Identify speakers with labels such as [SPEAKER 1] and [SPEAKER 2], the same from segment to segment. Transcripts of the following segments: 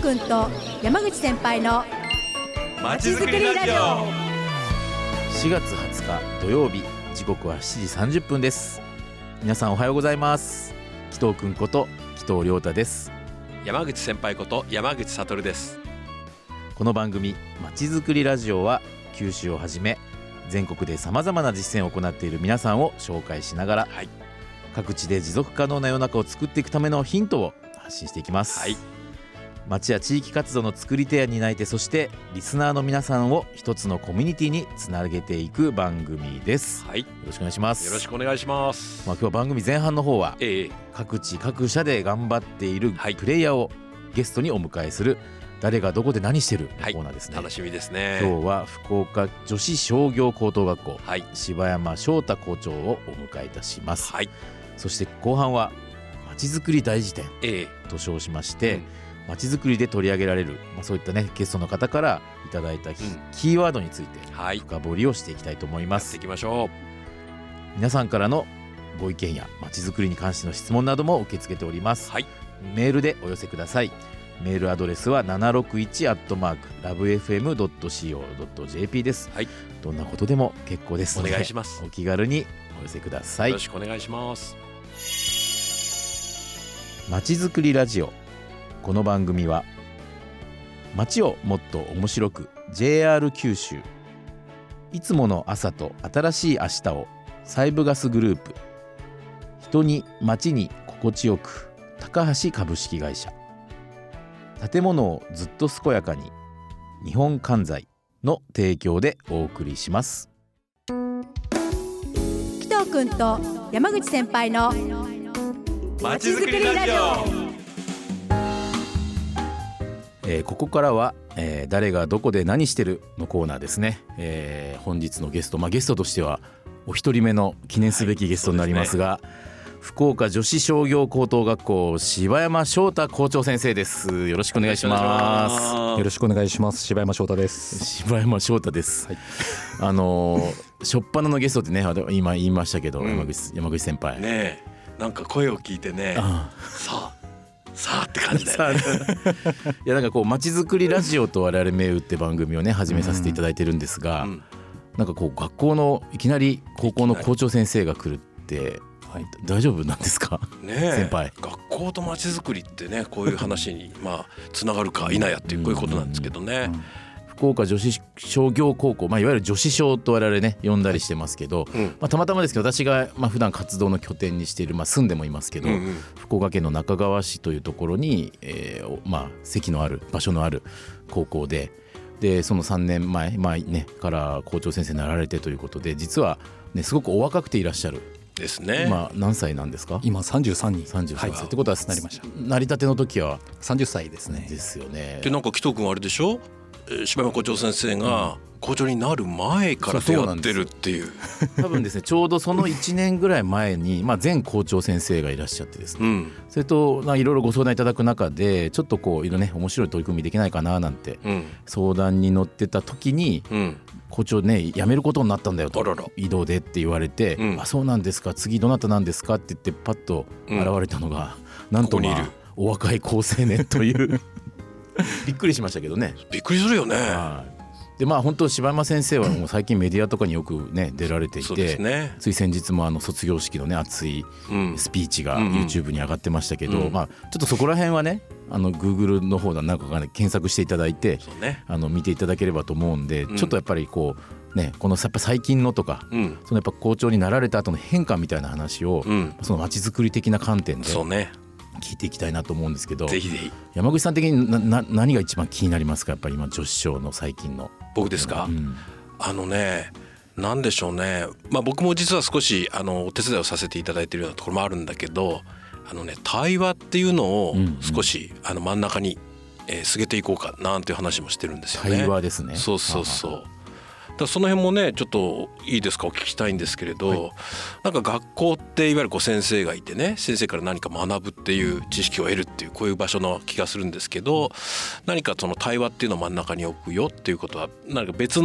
[SPEAKER 1] 君と山口先輩の
[SPEAKER 2] まちづくりラジオ。
[SPEAKER 3] 4月20日土曜日、時刻は7時30分です。皆さんおはようございます。紀藤君こと紀藤亮太です。
[SPEAKER 2] 山口先輩こと山口悟です。
[SPEAKER 3] この番組まちづくりラジオは九州をはじめ全国でさまざまな実践を行っている皆さんを紹介しながら、各地で持続可能な世の中を作っていくためのヒントを発信していきます。町や地域活動の作り手や担い手、そしてリスナーの皆さんを一つのコミュニティにつなげていく番組です。よろしくお願いします。
[SPEAKER 2] よろしくお願いします。
[SPEAKER 3] 今日は番組前半の方は、各地各社で頑張っているプレイヤーをゲストにお迎えする誰がどこで何してるのコーナーですね。
[SPEAKER 2] 楽しみですね。
[SPEAKER 3] 今日は福岡女子商業高等学校、柴山翔太校長をお迎えいたします。そして後半はまちづくり大辞典と称しまして、まちづくりで取り上げられる、そういったねゲストの方からいただいたキーワードについて深掘りをしていきたいと思います。
[SPEAKER 2] やっていきましょう。
[SPEAKER 3] 皆さんからのご意見やまちづくりに関しての質問なども受け付けております。メールでお寄せください。メールアドレスは 761@lovefm.co.jp です。どんなことでも結構ですので、
[SPEAKER 2] お願いします。
[SPEAKER 3] お気軽にお寄せください。
[SPEAKER 2] よろしくお願いします。
[SPEAKER 3] まちづくりラジオ。この番組は街をもっと面白く JR 九州、いつもの朝と新しい明日を西部ガスグループ、人に街に心地よく高橋株式会社、建物をずっと健やかに日本関材の提供でお送りします。
[SPEAKER 1] 紀藤君と山口先輩の
[SPEAKER 2] まちづくりラジオ。
[SPEAKER 3] ここからは、誰がどこで何してるのコーナーですね。本日のゲスト、ゲストとしてはお一人目の記念すべきゲストになりますが、福岡女子商業高等学校柴山翔太校長先生です。よろしくお願いします。
[SPEAKER 4] よろしくお願いします。柴山翔太です。
[SPEAKER 3] 柴山翔太です。初っ端のゲストってね、今言いましたけど、山口先輩
[SPEAKER 2] ね、なんか声を聞いてね、さあって感じだよね。
[SPEAKER 3] いや、なんかこうまちづくりラジオと我々銘打って番組をね始めさせていただいてるんですが、なんかこう学校のいきなり高校の校長先生が来るって、大丈夫なんですかね。先輩、
[SPEAKER 2] 学校とまちづくりってね、こういう話につながるか否やっていうこういうことなんですけどね。
[SPEAKER 3] 福岡女子商業高校、いわゆる女子商と我々ね呼んだりしてますけど、たまたまですけど私が普段活動の拠点にしている、住んでもいますけど、福岡県の中川市というところに、席のある場所のある高校で、その3年前ねから校長先生になられてということで、実はねすごくお若くていらっしゃる
[SPEAKER 2] ですね。
[SPEAKER 3] 今何歳なんですか？
[SPEAKER 4] 今33に
[SPEAKER 3] 33歳、ってことは
[SPEAKER 4] なりました。
[SPEAKER 3] 成り立ての時は
[SPEAKER 4] 30歳ですね。
[SPEAKER 3] ですよね。
[SPEAKER 2] で、なんか紀藤君はあれでしょ、柴山校長先生が校長になる前から出会ってるっていう。
[SPEAKER 3] 多分ですね、ちょうどその1年ぐらい前に、前校長先生がいらっしゃってですね、それといろいろご相談いただく中で、ちょっとこういろいろね面白い取り組みできないかななんて相談に乗ってた時に、校長ね辞めることになったんだよと、異動でって言われて、そうなんですか、次どなたなんですかって言ってパッと現れたのが、なんとお若い高青年というびっくりしましたけどね。
[SPEAKER 2] びっくりするよね。
[SPEAKER 3] で本当柴山先生はもう最近メディアとかによくね出られていて、つい先日も卒業式のね熱いスピーチが YouTube に上がってましたけど、ちょっとそこら辺はねGoogle の方なんかが、検索していただいて、見ていただければと思うんで、ちょっとやっぱりこうね、このやっぱ最近のとか、そのやっぱ校長になられた後の変化みたいな話を、そのまちづくり的な観点で聞いていきたいなと思うんですけど、
[SPEAKER 2] ぜひぜひ。
[SPEAKER 3] 山口さん的に何が一番気になりますか？やっぱり今女子商の最近の。
[SPEAKER 2] 僕ですか？なんでしょうね、僕も実は少しお手伝いをさせていただいているようなところもあるんだけど、対話っていうのを少し真ん中に据げていこうかなんていう話もしてるんですよね。
[SPEAKER 3] 対話ですね。
[SPEAKER 2] そうだその辺もねちょっといいですか、お聞きしたいんですけれど、なんか学校っていわゆる先生がいてね、先生から何か学ぶっていう知識を得るっていうこういう場所の気がするんですけど、何かその対話っていうのを真ん中に置くよっていうことは何か別の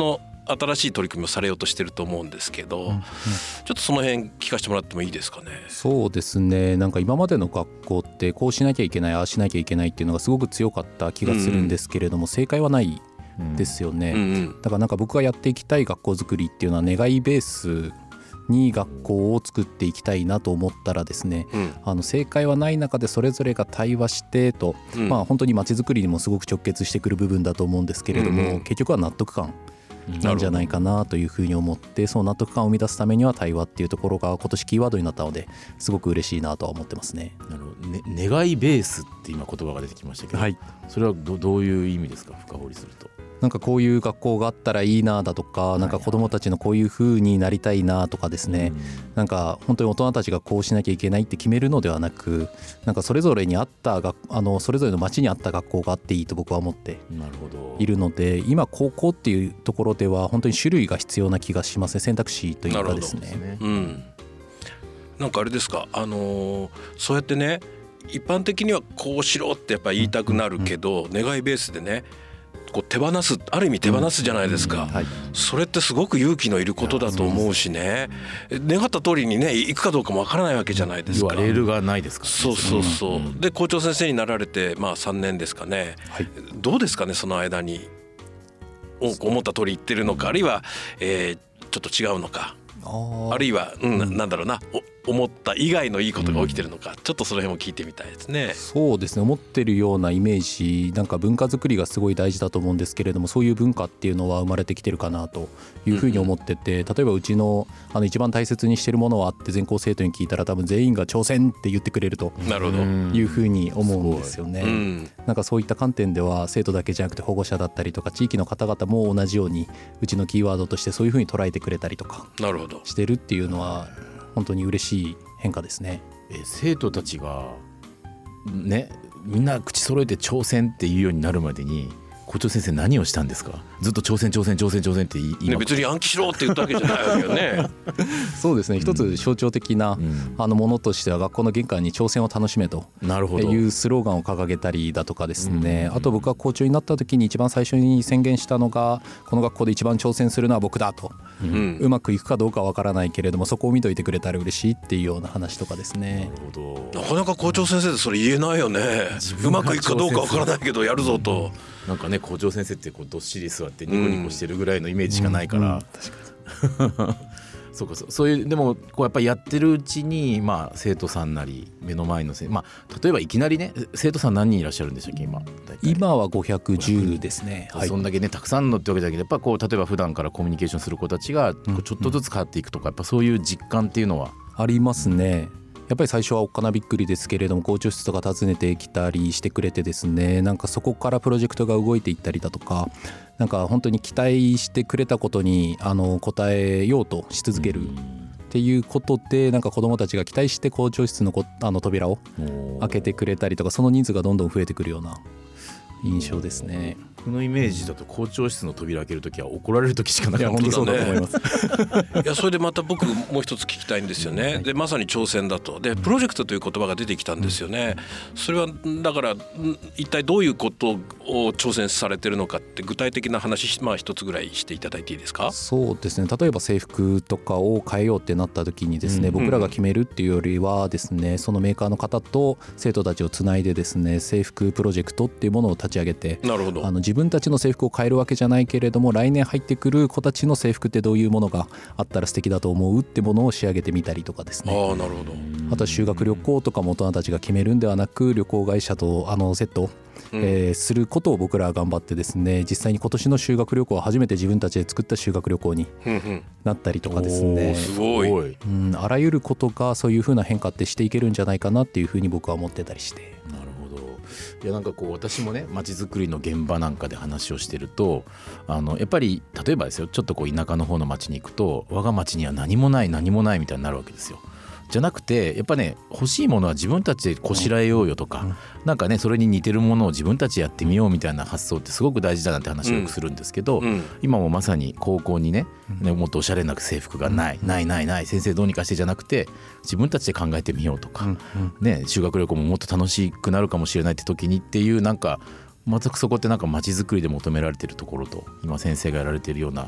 [SPEAKER 2] 新しい取り組みをされようとしてると思うんですけど、ちょっとその辺聞かせてもらってもいいですかね。
[SPEAKER 4] そうですね、なんか今までの学校ってこうしなきゃいけない、ああしなきゃいけないっていうのがすごく強かった気がするんですけれども、正解はないですよね。だからなんか僕がやっていきたい学校づくりっていうのは願いベースに学校を作っていきたいなと思ったらですね、正解はない中でそれぞれが対話してと、本当に街づくりにもすごく直結してくる部分だと思うんですけれども、結局は納得感なんじゃないかなというふうに思って、その納得感を生み出すためには対話っていうところが今年キーワードになったのですごく嬉しいなとは思ってますね。
[SPEAKER 3] なるほど、ね、願いベースって今言葉が出てきましたけど、それは どういう意味ですか、深掘りすると。
[SPEAKER 4] なんかこういう学校があったらいいなだとか、なんか子どもたちのこういう風になりたいなとかですね、なんか本当に大人たちがこうしなきゃいけないって決めるのではなく、なんかそれぞれに合ったそれぞれの町に合った学校があっていいと僕は思っているので、今高校っていうところでは本当に種類が必要な気がしますね。選択肢というかですね。
[SPEAKER 2] なんかあれですか、そうやってね、一般的にはこうしろってやっぱり言いたくなるけど、願いベースでねこう手放す、ある意味手放すじゃないですか。それってすごく勇気のいることだと思うしね、願った通りにね行くかどうかもわからないわけじゃないですか。
[SPEAKER 3] レールがないですからね。
[SPEAKER 2] そうで校長先生になられて3年ですかね、どうですかね、その間に思った通り言ってるのか、あるいは、ちょっと違うのか、あるいは、なんだろうな、思った以外のいいことが起きてるのか、ちょっとその辺も聞いてみたいですね。
[SPEAKER 4] そうですね、思ってるようなイメージ、なんか文化づくりがすごい大事だと思うんですけれども、そういう文化っていうのは生まれてきてるかなというふうに思ってて、例えばうちの一番大切にしてるものはって全校生徒に聞いたら多分全員が挑戦って言ってくれるというふうに思うんですよね。なんかそういった観点では生徒だけじゃなくて保護者だったりとか地域の方々も同じようにうちのキーワードとしてそういうふうに捉えてくれたりとかしてるっていうのは本当に嬉しい変化ですね。
[SPEAKER 3] 生徒たちがね、みんな口揃えて挑戦っていうようになるまでに校長先生何をしたんですか。ずっと挑戦って言い、
[SPEAKER 2] 別に暗記しろって言ったわけじゃないわけよね。
[SPEAKER 4] そうですね、一つ象徴的なものとしては学校の玄関に挑戦を楽しめというスローガンを掲げたりだとかですね、あと僕が校長になった時に一番最初に宣言したのが、この学校で一番挑戦するのは僕だと、うまくいくかどうかわからないけれどもそこを見といてくれたら嬉しいっていうような話とかですね。
[SPEAKER 2] なかなか校長先生でそれ言えないよね。うまくいくかどうかわからないけどやるぞと。
[SPEAKER 3] なんかね、校長先生ってどっしり座ってニコニコしてるぐらいのイメージしかないから、確かにそういうでもこうやっぱりやってるうちに、生徒さんなり目の前の例えばいきなりね、生徒さん何人いらっしゃるんでしたっけ。
[SPEAKER 4] 今は510ですね。
[SPEAKER 3] そんだけねたくさんのってわけだけど、やっぱ例えば普段からコミュニケーションする子たちがちょっとずつ変わっていくとか、やっぱそういう実感っていうのは
[SPEAKER 4] ありますね。やっぱり最初はおっかなびっくりですけれども、校長室とか訪ねてきたりしてくれてですね、なんかそこからプロジェクトが動いていったりだとか、なんか本当に期待してくれたことに応えようとし続けるっていうことで、なんか子どもたちが期待して校長室の扉を開けてくれたりとか、その人数がどんどん増えてくるような印象ですね。
[SPEAKER 3] このイメージだと校長室の扉開けるときは怒られるときしかなかった。
[SPEAKER 4] 本当そうだと思います。
[SPEAKER 2] いやそれでまた僕もう一つ聞きたいんですよね。でまさに挑戦だと。でプロジェクトという言葉が出てきたんですよね。それはだから一体どういうことを挑戦されてるのかって具体的な話一つぐらいしていただいていいですか。
[SPEAKER 4] そうですね、例えば制服とかを変えようってなった時にですね、僕らが決めるっていうよりはですね、そのメーカーの方と生徒たちをつないでですね、制服プロジェクトっていうものを立ち上げて、
[SPEAKER 2] なるほど、
[SPEAKER 4] 自分たちの制服を変えるわけじゃないけれども、来年入ってくる子たちの制服ってどういうものがあったら素敵だと思うってものを仕上げてみたりとかですね。
[SPEAKER 2] なるほど。
[SPEAKER 4] あとは修学旅行とかも大人たちが決めるんではなく、旅行会社とセットすることを僕らは頑張ってですね、実際に今年の修学旅行は初めて自分たちで作った修学旅行になったりとかですね、
[SPEAKER 2] すごい、
[SPEAKER 4] あらゆることがそういう風な変化ってしていけるんじゃないかなっていう風に僕は思ってたりして。
[SPEAKER 3] なるほど。いやなんか私もね、街づくりの現場なんかで話をしてると、やっぱり例えばですよ、ちょっと田舎の方の町に行くと、我が町には何もないみたいになるわけですよ。じゃなくて、やっぱね、欲しいものは自分たちでこしらえようよとか、なんかね、それに似てるものを自分たちでやってみようみたいな発想ってすごく大事だなって話をよくするんですけど、今もまさに高校にね、もっとおしゃれな制服がない先生どうにかしてじゃなくて、自分たちで考えてみようとか、修学旅行ももっと楽しくなるかもしれないって時にっていう、なんかまたそこってなんか街づくりで求められてるところと、今先生がやられてるような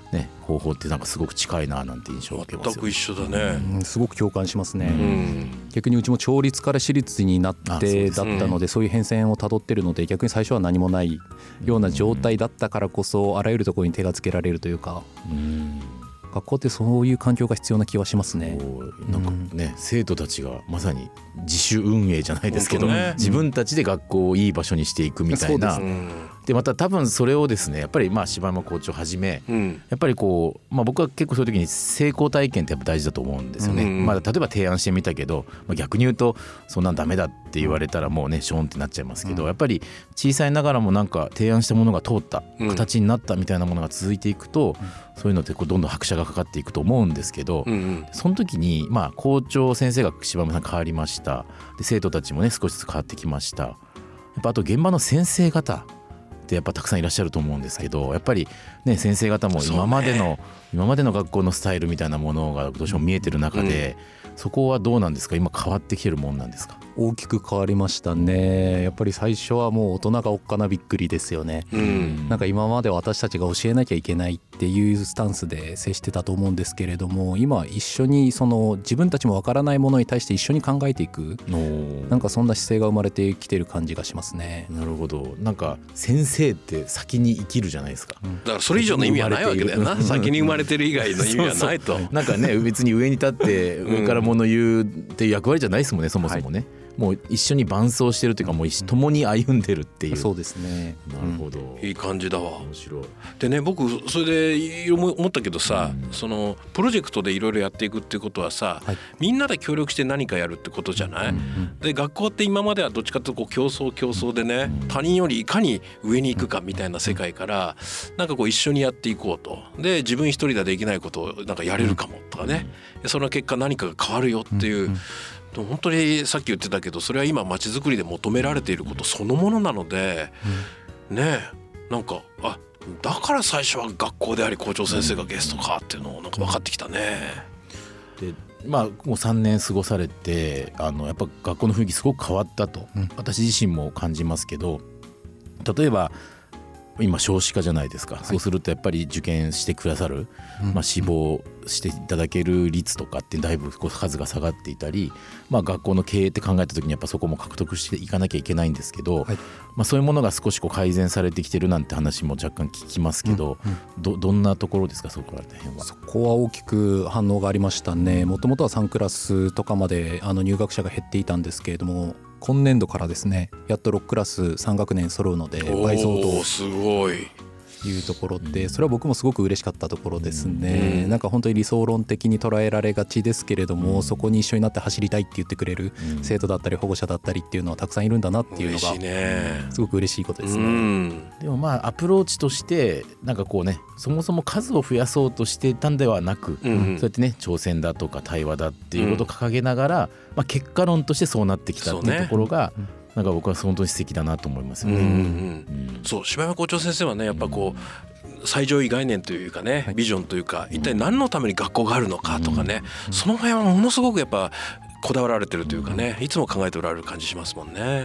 [SPEAKER 3] ね、方法ってなんかすごく近いななんて印象を受けますよ。
[SPEAKER 2] 全く一緒だね、
[SPEAKER 4] すごく共感しますね、逆にうちも町立から私立になってだったので、そういう変遷をたどってるので、逆に最初は何もないような状態だったからこそ、あらゆるところに手がつけられるというか、学校ってそういう環境が必要な気はしますね。
[SPEAKER 3] なんかね、生徒たちがまさに自主運営じゃないですけど、自分たちで学校をいい場所にしていくみたいな。でまた多分それをですね、やっぱり柴山校長はじめ、やっぱりこう、僕は結構そういう時に成功体験ってやっぱ大事だと思うんですよね。例えば提案してみたけど、逆に言うとそんなんダメだって言われたらもうねショーンってなっちゃいますけど、やっぱり小さいながらもなんか提案したものが通った形になったみたいなものが続いていくと、そういうのってこうどんどん拍車がかかっていくと思うんですけど、その時に校長先生が柴山さん変わりました。で生徒たちもね少しずつ変わってきました。やっぱあと現場の先生方ってやっぱたくさんいらっしゃると思うんですけど、やっぱりね先生方も今までの学校のスタイルみたいなものがどうしても見えてる中で、そこはどうなんですか？今変わってきてるもんなんですか？
[SPEAKER 4] 大きく変わりましたね。やっぱり最初はもう大人がおっかなびっくりですよね、なんか今まで私たちが教えなきゃいけないっていうスタンスで接してたと思うんですけれども、今一緒にその自分たちもわからないものに対して一緒に考えていく、なんかそんな姿勢が生まれてきてる感じがしますね。
[SPEAKER 3] なるほど。なんか先生って先に生きるじゃないですか、
[SPEAKER 2] だからそれ以上の意味はないわけだよな。先に生まれてる以外の意味はないと。
[SPEAKER 3] なんかね別に上に立って上から物言うっていう役割じゃないですもんね、そもそもね、もう一緒に伴走してるというか、もう共に歩んでるっていう。
[SPEAKER 4] そうですね。
[SPEAKER 3] なるほど、
[SPEAKER 2] いい感じだわ。
[SPEAKER 3] 面白い。
[SPEAKER 2] でね、僕それで思ったけどさ、そのプロジェクトでいろいろやっていくっていうことはさ、みんなで協力して何かやるってことじゃない、で学校って今まではどっちかというとこう競争でね、他人よりいかに上に行くかみたいな世界から、なんかこう一緒にやっていこうと。で自分一人ではできないことをなんかやれるかもとかね、その結果何かが変わるよっていう、本当にさっき言ってたけど、それは今まちづくりで求められていることそのものなので、ねえ、なんかだから最初は学校であり校長先生がゲストかっていうのをなんか分かってきたね。
[SPEAKER 3] でもう3年過ごされて、やっぱ学校の雰囲気すごく変わったと、私自身も感じますけど、例えば今少子化じゃないですか、そうするとやっぱり受験してくださる、志望していただける率とかってだいぶ数が下がっていたり、学校の経営って考えた時にやっぱそこも獲得していかなきゃいけないんですけど、そういうものが少し改善されてきてるなんて話も若干聞きますけど、どんなところですか？そこら辺は。
[SPEAKER 4] そこは大きく反応がありましたね。もともとは3クラスとかまで入学者が減っていたんですけれども、今年度からですね、やっと6クラス3学年揃うので倍増と
[SPEAKER 2] すごい
[SPEAKER 4] いうところで、それは僕もすごく嬉しかったところですね。なんか本当に理想論的に捉えられがちですけれども、そこに一緒になって走りたいって言ってくれる生徒だったり保護者だったりっていうのはたくさんいるんだなっていうのがすごく嬉しいことですね。
[SPEAKER 3] でもアプローチとしてなんかこうね、そもそも数を増やそうとしていたんではなく、そうやってね挑戦だとか対話だっていうことを掲げながら、結果論としてそうなってきたっていうところが、なんか僕は本当に素敵だなと思いますよね。
[SPEAKER 2] そう、柴山校長先生はね、やっぱこう最上位概念というかね、ビジョンというか、一体何のために学校があるのかとかね、その辺はものすごくやっぱこだわられてるというかね、いつも考えておられる感じしますもんね。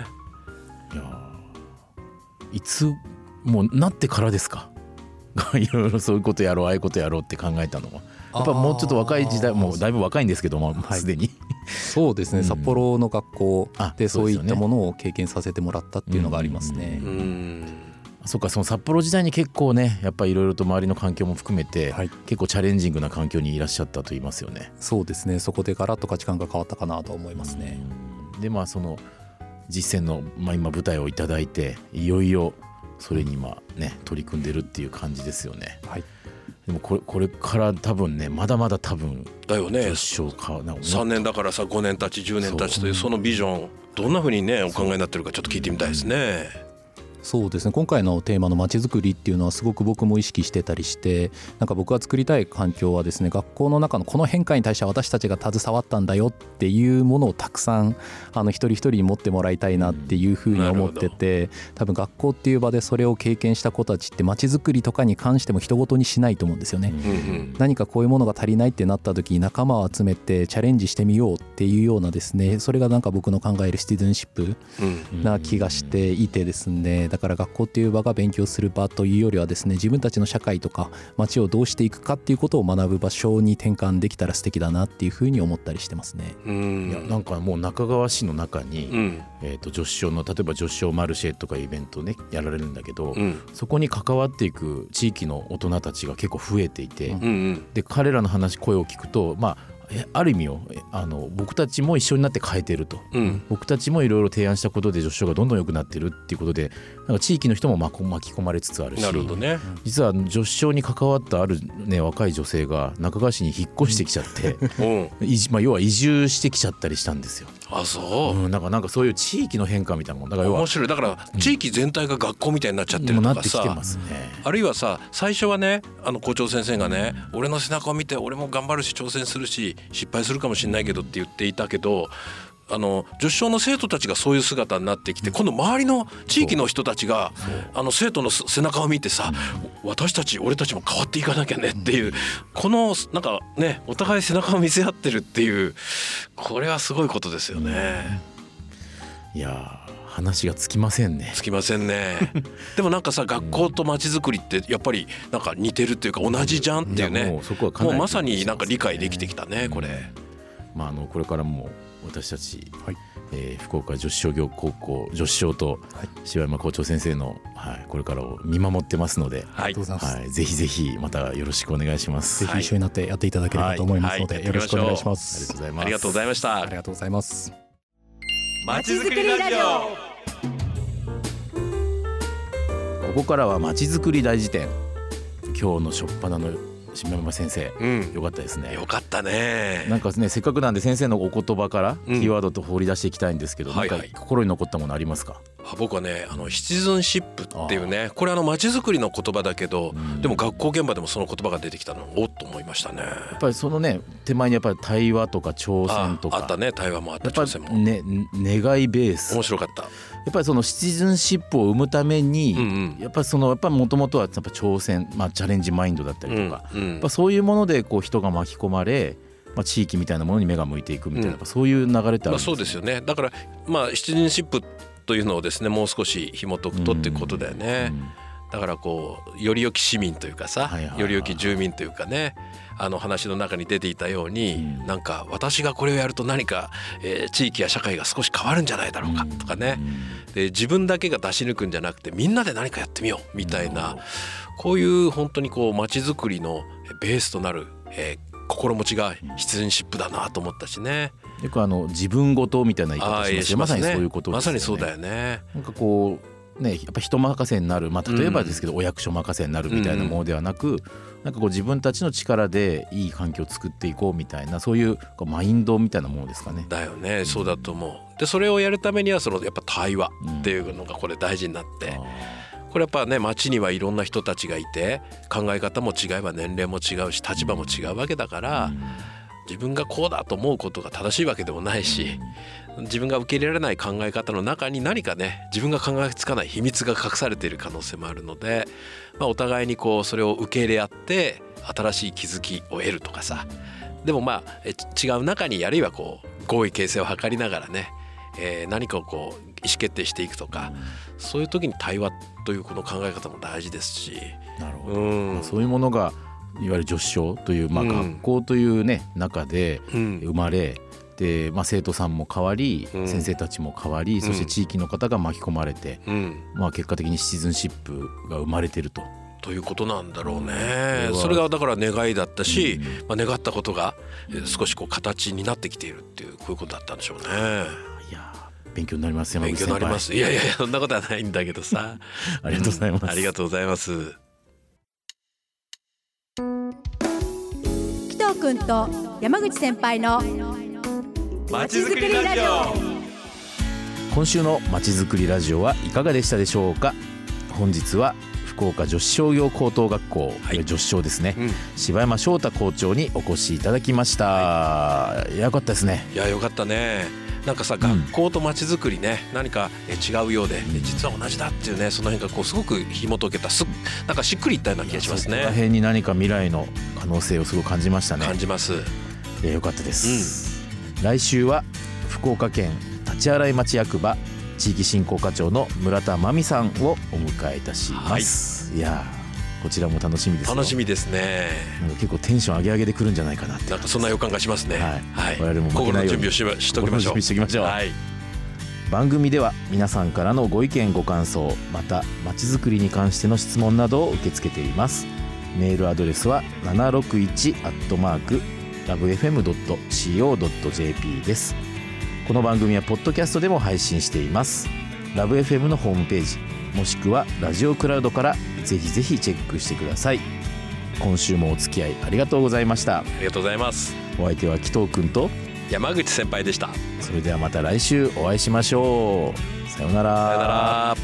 [SPEAKER 3] いつもうなってからですかいろいろそういうことやろうああいうことやろうって考えたのは。やっぱもうちょっと若い時代、もうだいぶ若いんですけども、すでに
[SPEAKER 4] そうですね、札幌の学校でそういったものを経験させてもらったっていうのがありますね。
[SPEAKER 3] そっか、その札幌時代に結構ね、やっぱりいろいろと周りの環境も含めて、結構チャレンジングな環境にいらっしゃったと言いますよね。
[SPEAKER 4] そうですね、そこでガラッと価値観が変わったかなと思いますね。
[SPEAKER 3] でその実践の、今舞台をいただいて、いよいよそれに今ね取り組んでるっていう感じですよね。でもこれから多分ね、まだまだ多分
[SPEAKER 2] だよね。
[SPEAKER 3] 3
[SPEAKER 2] 年だからさ、5年経ち10年経ちというそのビジョン、どんな風にねお考えになってるかちょっと聞いてみたいですね。
[SPEAKER 4] そうですね、今回のテーマのまちづくりっていうのはすごく僕も意識してたりして、なんか僕が作りたい環境はですね、学校の中のこの変化に対して私たちが携わったんだよっていうものをたくさん一人一人に持ってもらいたいなっていうふうに思ってて、多分学校っていう場でそれを経験した子たちってまちづくりとかに関しても人ごとにしないと思うんですよね。何かこういうものが足りないってなった時、仲間を集めてチャレンジしてみようっていうようなですね、それがなんか僕の考えるシティズンシップな気がしていてですね、 だから学校っていう場が勉強する場というよりはですね、自分たちの社会とか街をどうしていくかっていうことを学ぶ場所に転換できたら素敵だなっていうふうに思ったりしてますね。
[SPEAKER 3] いやなんかもう中川市の中に、女子小の例えば女子小マルシェとかイベントねやられるんだけど、そこに関わっていく地域の大人たちが結構増えていて、で彼らの声を聞くと、ある意味を僕たちも一緒になって変えてると、僕たちもいろいろ提案したことで女子小がどんどん良くなってるっていうことで、なんか地域の人も巻き込まれつつあるし、
[SPEAKER 2] なるほどね、
[SPEAKER 3] 実は女子小に関わったある、若い女性が中川市に引っ越してきちゃって、要は移住してきちゃったりしたんですよ。
[SPEAKER 2] あ、そう、
[SPEAKER 3] なんかそういう地域の変化みたいなもんだから
[SPEAKER 2] 面白い。だから地域全体が学校みたいになっちゃってるとかさ、あるいはさ、最初はね校長先生がね、俺の背中を見て俺も頑張るし挑戦するし失敗するかもしれないけどって言っていたけど、女子小の生徒たちがそういう姿になってきて、今度周りの地域の人たちが生徒の背中を見てさ、俺たちも変わっていかなきゃねっていう、このなんかね、お互い背中を見せ合ってるっていう、これはすごいことですよね。
[SPEAKER 3] いや話がつきませんね。
[SPEAKER 2] つきませんねでもなんかさ、学校と街づくりってやっぱりなんか似てるっていうか同じじゃんっていうね、もうまさになんか理解できてきたね、これ。
[SPEAKER 3] これからも私たち、福岡女子商業高校女子小と柴山校長先生の、これからを見守ってますので、ぜひぜひまたよろしくお願いします。
[SPEAKER 4] ぜひ一緒になってやっていただければと思いますので、よろしくお願いします。
[SPEAKER 2] ありがとうございました。
[SPEAKER 4] ありがとうございます。
[SPEAKER 1] まちづくりラジオ。
[SPEAKER 3] ここからはまちづくり大辞典。今日の初っ端の柴山先生、よかったですね。
[SPEAKER 2] よかったね。
[SPEAKER 3] なんかね、せっかくなんで先生のお言葉からキーワードと放り出していきたいんですけど、なんか心に残ったものありますか？
[SPEAKER 2] 僕はね、シチズンシップっていうね、これ街づくりの言葉だけど、でも学校現場でもその言葉が出てきたのおっと思いましたね。
[SPEAKER 3] やっぱりそのね、手前にやっぱり対話とか挑戦とか
[SPEAKER 2] あったね。対話もあった、挑戦も
[SPEAKER 3] ね、願いベース
[SPEAKER 2] 面白かった。
[SPEAKER 3] やっぱりそのシチズンシップを生むために、やっぱりもともとはやっぱ挑戦、チャレンジマインドだったりとか、やっぱそういうもので人が巻き込まれ、地域みたいなものに目が向いていくみたいな、そういう流れってあるんですね。
[SPEAKER 2] そうですよね。だからシチズンシップというのをですね、もう少し紐解くとってことだよね。だからより良き市民というかさ、より良き住民というかね、話の中に出ていたように、なんか私がこれをやると何か、地域や社会が少し変わるんじゃないだろうかとかね、で自分だけが出し抜くんじゃなくてみんなで何かやってみようみたいな、こういう本当に街づくりのベースとなる、心持ちがシチズンシップだなと思ったしね。
[SPEAKER 3] よく自分ごとみたいな言い方しますよ。まさにそういうことですよね。
[SPEAKER 2] まさにそうだよね。
[SPEAKER 3] なんかやっぱ人任せになる、例えばですけど、お役所任せになるみたいなものではなく、なんか自分たちの力でいい環境を作っていこうみたいな、そういうマインドみたいなものですかね。
[SPEAKER 2] だよね。そうだと思う。でそれをやるためにはやっぱ対話っていうのがこれ大事になって、これやっぱね、街にはいろんな人たちがいて、考え方も違えば年齢も違うし立場も違うわけだから、自分がこうだと思うことが正しいわけでもないし、自分が受け入れられない考え方の中に何かね、自分が考えつかない秘密が隠されている可能性もあるので、お互いにそれを受け入れ合って新しい気づきを得るとかさ、でも違う中にあるいは合意形成を図りながらね、何かを意思決定していくとか、そういう時に対話というこの考え方も大事ですし。
[SPEAKER 3] なるほど、そういうものがいわゆる女子小という、学校というね中で生まれ、で生徒さんも変わり、先生たちも変わり、そして地域の方が巻き込まれて、結果的にシチズンシップが生まれてると
[SPEAKER 2] いうことなんだろうね。それがだから願いだったし、願ったことが少し形になってきているっていう、こういうことだったんでしょうね。
[SPEAKER 3] いや勉強になります。山口先輩。
[SPEAKER 2] 勉強になります。いやそんなことはないんだけどさ
[SPEAKER 3] ありがとうございます。
[SPEAKER 2] ありがとうございます。
[SPEAKER 1] 紀藤君と山口先輩のまちづくりラジオ。
[SPEAKER 3] 今週のまちづくりラジオはいかがでしたでしょうか。本日は福岡女子商業高等学校、女子小ですね、柴山翔太校長にお越しいただきました。よかったですね。
[SPEAKER 2] いや、よかったね。なんかさ、学校と街づくりね、何か違うようで、実は同じだっていうね、その辺がすごく紐解けた、なんかしっくりいったような気がしますね。
[SPEAKER 3] そこら辺に何か未来の可能性をすごく感じましたね。
[SPEAKER 2] 感じます。
[SPEAKER 3] よかったです。来週は福岡県立洗町役場地域振興課長の村田真美さんをお迎えいたします、いやこちらも楽しみですよ。
[SPEAKER 2] 楽しみですね。
[SPEAKER 3] 結構テンション上げ上げでくるんじゃないかなって、
[SPEAKER 2] なんかそんな予感がしますね。
[SPEAKER 3] 我々も負けないように
[SPEAKER 2] 心の準備をしておきましょう。
[SPEAKER 3] 番組では皆さんからのご意見ご感想、またまちづくりに関しての質問などを受け付けています。メールアドレスは 761@lovefm.co.jp です。この番組はポッドキャストでも配信しています。ラブ FM のホームページもしくはラジオクラウドからぜひぜひチェックしてください。今週もお付き合いありがとうございました。
[SPEAKER 2] ありがとうございます。
[SPEAKER 3] お相手は紀藤くんと
[SPEAKER 2] 山口先輩でした。
[SPEAKER 3] それではまた来週お会いしましょう。さようなら。
[SPEAKER 2] さようなら。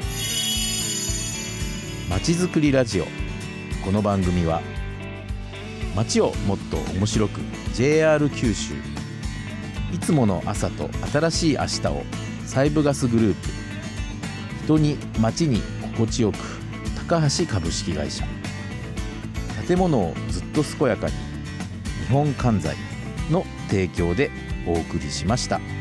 [SPEAKER 3] まちづくりラジオ。この番組は街をもっと面白く JR 九州、いつもの朝と新しい明日を西部ガスグループ、人に街に心地よく高橋株式会社、建物をずっと健やかに日本関材の提供でお送りしました。